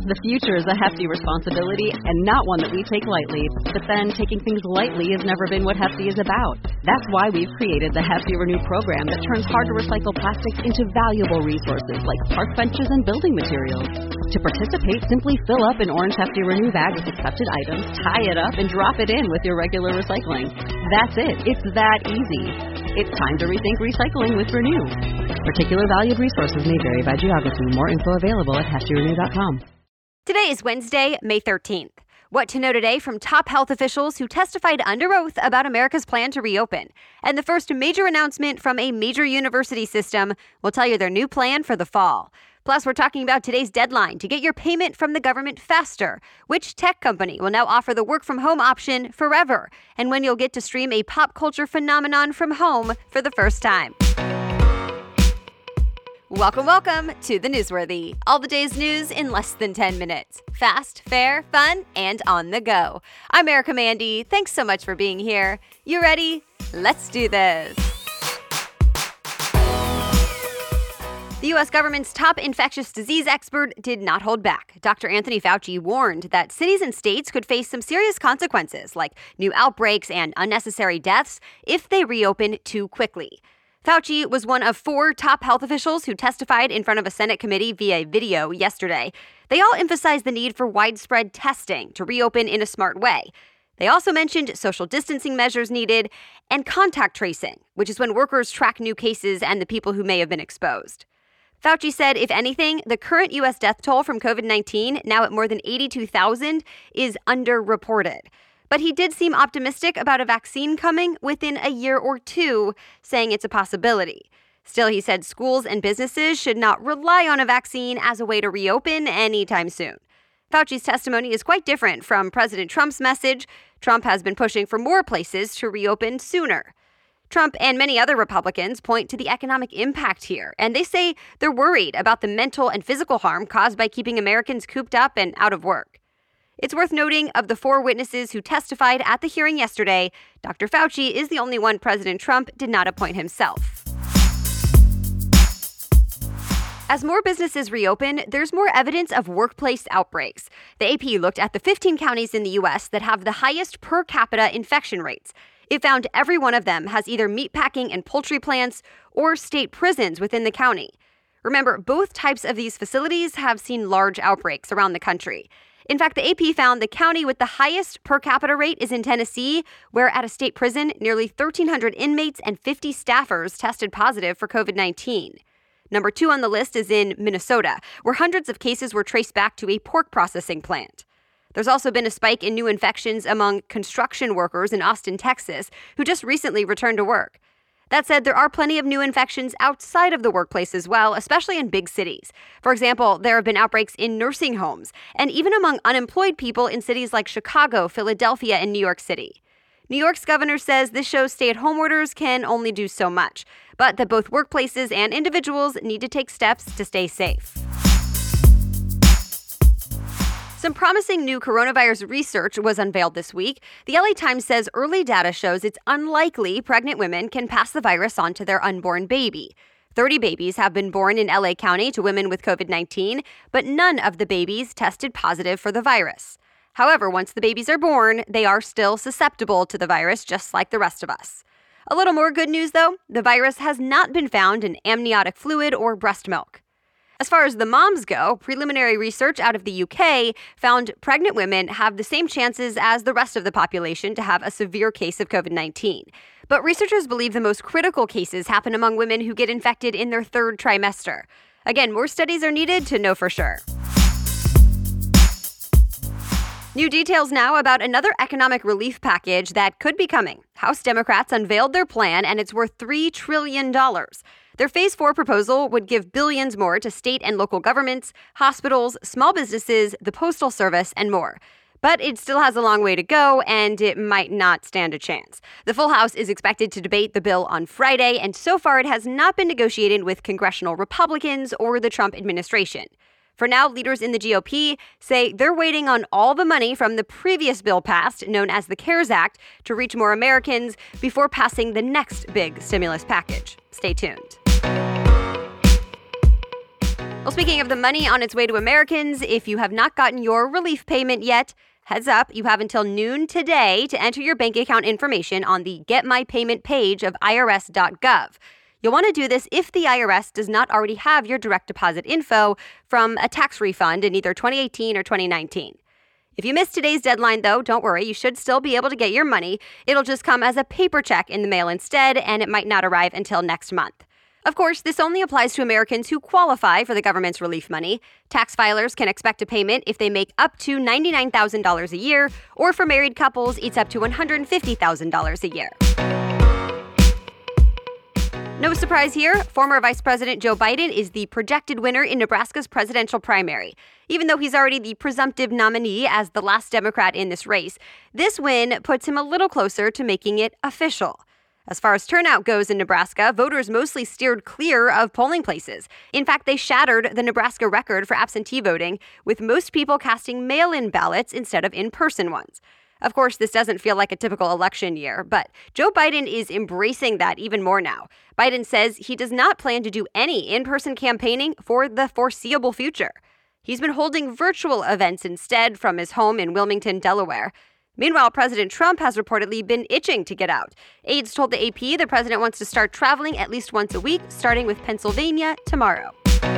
The future is a hefty responsibility and not one that we take lightly. But then, taking things lightly has never been what Hefty is about. That's why we've created the Hefty Renew program that turns hard-to-recycle plastics into valuable resources like park benches and building materials. To participate, simply fill up an orange Hefty Renew bag with accepted items, tie it up, and drop it in with your regular recycling. That's it. It's that easy. It's time to rethink recycling with Renew. Particular valued resources may vary by geography. More info available at heftyrenew.com. Today is Wednesday, May 13th. What to know today from top health officials who testified under oath about America's plan to reopen. And the first major announcement from a major university system will tell you their new plan for the fall. Plus, we're talking about today's deadline to get your payment from the government faster, which tech company will now offer the work-from-home option forever, and when you'll get to stream a pop culture phenomenon from home for the first time. Welcome to The Newsworthy. All the day's news in less than 10 minutes. Fast, fair, fun, and on the go. I'm Erica Mandy. Thanks so much for being here. You ready? Let's do this. The U.S. government's top infectious disease expert did not hold back. Dr. Anthony Fauci warned that cities and states could face some serious consequences, like new outbreaks and unnecessary deaths, if they reopen too quickly. Fauci was one of 4 top health officials who testified in front of a Senate committee via video yesterday. They all emphasized the need for widespread testing to reopen in a smart way. They also mentioned social distancing measures needed and contact tracing, which is when workers track new cases and the people who may have been exposed. Fauci said, if anything, the current U.S. death toll from COVID-19, now at more than 82,000, is underreported. But he did seem optimistic about a vaccine coming within a year or 2, saying it's a possibility. Still, he said schools and businesses should not rely on a vaccine as a way to reopen anytime soon. Fauci's testimony is quite different from President Trump's message. Trump has been pushing for more places to reopen sooner. Trump and many other Republicans point to the economic impact here, and they say they're worried about the mental and physical harm caused by keeping Americans cooped up and out of work. It's worth noting, of the 4 witnesses who testified at the hearing yesterday, Dr. Fauci is the only one President Trump did not appoint himself. As more businesses reopen, there's more evidence of workplace outbreaks. The AP looked at the 15 counties in the U.S. that have the highest per capita infection rates. It found every one of them has either meatpacking and poultry plants or state prisons within the county. Remember, both types of these facilities have seen large outbreaks around the country. In fact, the AP found the county with the highest per capita rate is in Tennessee, where at a state prison, nearly 1,300 inmates and 50 staffers tested positive for COVID-19. Number 2 on the list is in Minnesota, where hundreds of cases were traced back to a pork processing plant. There's also been a spike in new infections among construction workers in Austin, Texas, who just recently returned to work. That said, there are plenty of new infections outside of the workplace as well, especially in big cities. For example, there have been outbreaks in nursing homes and even among unemployed people in cities like Chicago, Philadelphia, and New York City. New York's governor says this shows stay-at-home orders can only do so much, but that both workplaces and individuals need to take steps to stay safe. Some promising new coronavirus research was unveiled this week. The LA Times says early data shows it's unlikely pregnant women can pass the virus on to their unborn baby. 30 babies have been born in LA County to women with COVID-19, but none of the babies tested positive for the virus. However, once the babies are born, they are still susceptible to the virus, just like the rest of us. A little more good news, though. The virus has not been found in amniotic fluid or breast milk. As far as the moms go, preliminary research out of the UK found pregnant women have the same chances as the rest of the population to have a severe case of COVID-19. But researchers believe the most critical cases happen among women who get infected in their 3rd trimester. Again, more studies are needed to know for sure. New details now about another economic relief package that could be coming. House Democrats unveiled their plan, and it's worth $3 trillion. Their Phase 4 proposal would give billions more to state and local governments, hospitals, small businesses, the Postal Service, and more. But it still has a long way to go, and it might not stand a chance. The full House is expected to debate the bill on Friday, and so far it has not been negotiated with congressional Republicans or the Trump administration. For now, leaders in the GOP say they're waiting on all the money from the previous bill passed, known as the CARES Act, to reach more Americans before passing the next big stimulus package. Stay tuned. Well, speaking of the money on its way to Americans, if you have not gotten your relief payment yet, heads up, you have until noon today to enter your bank account information on the Get My Payment page of irs.gov. You'll want to do this if the IRS does not already have your direct deposit info from a tax refund in either 2018 or 2019. If you missed today's deadline, though, don't worry. You should still be able to get your money. It'll just come as a paper check in the mail instead, and it might not arrive until next month. Of course, this only applies to Americans who qualify for the government's relief money. Tax filers can expect a payment if they make up to $99,000 a year, or for married couples, it's up to $150,000 a year. No surprise here, former Vice President Joe Biden is the projected winner in Nebraska's presidential primary. Even though he's already the presumptive nominee as the last Democrat in this race, this win puts him a little closer to making it official. As far as turnout goes in Nebraska, voters mostly steered clear of polling places. In fact, they shattered the Nebraska record for absentee voting, with most people casting mail-in ballots instead of in-person ones. Of course, this doesn't feel like a typical election year, but Joe Biden is embracing that even more now. Biden says he does not plan to do any in-person campaigning for the foreseeable future. He's been holding virtual events instead from his home in Wilmington, Delaware. Meanwhile, President Trump has reportedly been itching to get out. Aides told the AP the president wants to start traveling at least once a week, starting with Pennsylvania tomorrow.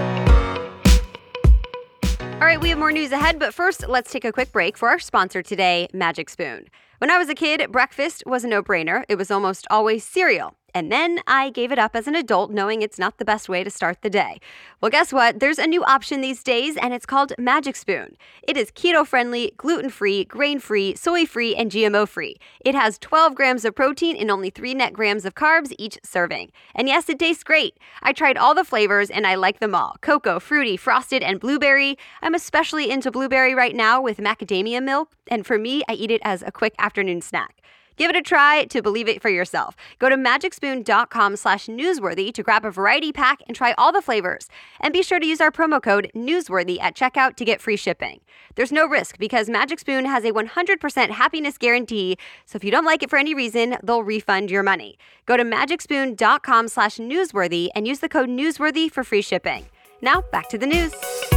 All right, we have more news ahead, but first, let's take a quick break for our sponsor today, Magic Spoon. When I was a kid, breakfast was a no-brainer. It was almost always cereal. And then I gave it up as an adult, knowing it's not the best way to start the day. Well, guess what? There's a new option these days, and it's called Magic Spoon. It is keto-friendly, gluten-free, grain-free, soy-free, and GMO-free. It has 12 grams of protein and only 3 net grams of carbs each serving. And yes, it tastes great. I tried all the flavors, and I like them all. Cocoa, fruity, frosted, and blueberry. I'm especially into blueberry right now with macadamia milk, and for me, I eat it as a quick afternoon snack. Give it a try to believe it for yourself. Go to magicspoon.com/newsworthy to grab a variety pack and try all the flavors. And be sure to use our promo code newsworthy at checkout to get free shipping. There's no risk because Magic Spoon has a 100% happiness guarantee. So if you don't like it for any reason, they'll refund your money. Go to magicspoon.com/newsworthy and use the code newsworthy for free shipping. Now back to the news.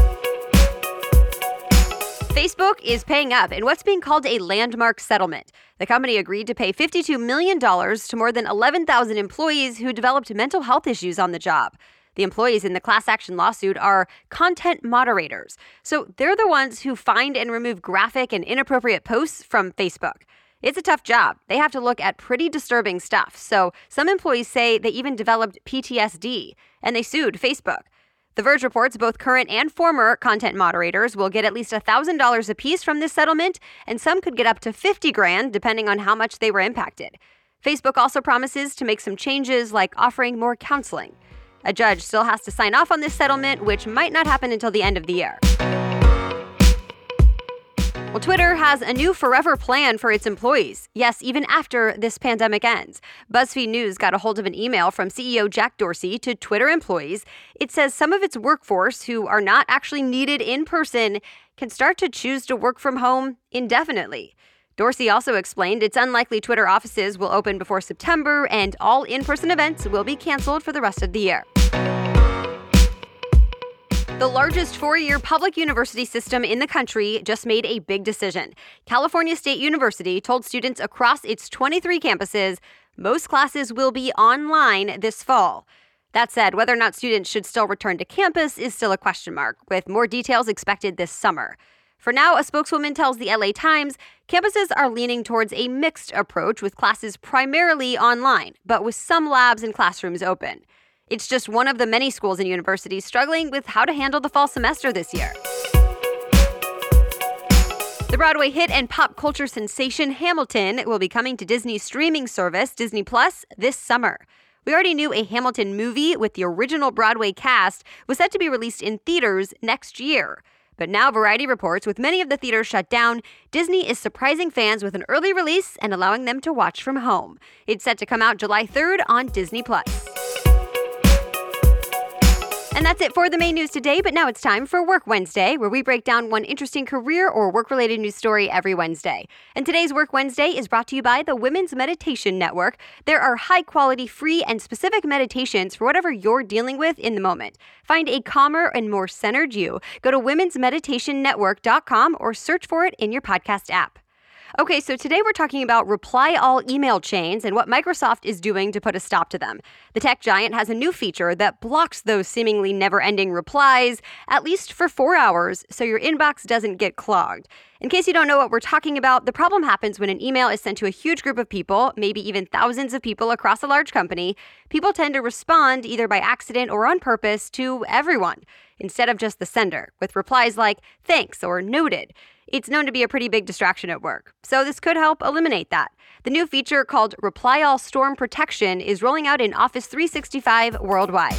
Facebook is paying up in what's being called a landmark settlement. The company agreed to pay $52 million to more than 11,000 employees who developed mental health issues on the job. The employees in the class action lawsuit are content moderators. So they're the ones who find and remove graphic and inappropriate posts from Facebook. It's a tough job. They have to look at pretty disturbing stuff. So some employees say they even developed PTSD, and they sued Facebook. The Verge reports both current and former content moderators will get at least $1,000 apiece from this settlement, and some could get up to $50,000 depending on how much they were impacted. Facebook also promises to make some changes like offering more counseling. A judge still has to sign off on this settlement, which might not happen until the end of the year. Well, Twitter has a new forever plan for its employees. Yes, even after this pandemic ends. BuzzFeed News got a hold of an email from CEO Jack Dorsey to Twitter employees. It says some of its workforce who are not actually needed in person can start to choose to work from home indefinitely. Dorsey also explained it's unlikely Twitter offices will open before September and all in-person events will be canceled for the rest of the year. The largest four-year public university system in the country just made a big decision. California State University told students across its 23 campuses most classes will be online this fall. That said, whether or not students should still return to campus is still a question mark, with more details expected this summer. For now, a spokeswoman tells the LA Times campuses are leaning towards a mixed approach with classes primarily online, but with some labs and classrooms open. It's just one of the many schools and universities struggling with how to handle the fall semester this year. The Broadway hit and pop culture sensation Hamilton will be coming to Disney's streaming service, Disney Plus, this summer. We already knew a Hamilton movie with the original Broadway cast was set to be released in theaters next year. But now Variety reports with many of the theaters shut down, Disney is surprising fans with an early release and allowing them to watch from home. It's set to come out July 3rd on Disney Plus. And that's it for the main news today, but now it's time for Work Wednesday, where we break down one interesting career or work-related news story every Wednesday. And today's Work Wednesday is brought to you by the Women's Meditation Network. There are high-quality, free, and specific meditations for whatever you're dealing with in the moment. Find a calmer and more centered you. Go to womensmeditationnetwork.com or search for it in your podcast app. Okay, so today we're talking about reply all email chains and what Microsoft is doing to put a stop to them. The tech giant has a new feature that blocks those seemingly never-ending replies, at least for 4 hours, so your inbox doesn't get clogged. In case you don't know what we're talking about, the problem happens when an email is sent to a huge group of people, maybe even thousands of people across a large company. People tend to respond either by accident or on purpose to everyone, instead of just the sender, with replies like thanks or noted. It's known to be a pretty big distraction at work, so this could help eliminate that. The new feature called Reply All Storm Protection is rolling out in Office 365 worldwide.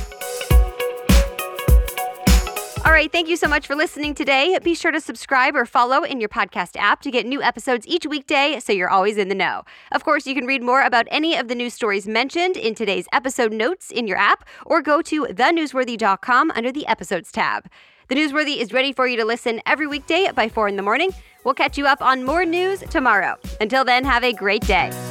All right, thank you so much for listening today. Be sure to subscribe or follow in your podcast app to get new episodes each weekday so you're always in the know. Of course, you can read more about any of the news stories mentioned in today's episode notes in your app or go to thenewsworthy.com under the Episodes tab. The Newsworthy is ready for you to listen every weekday by 4 in the morning. We'll catch you up on more news tomorrow. Until then, have a great day.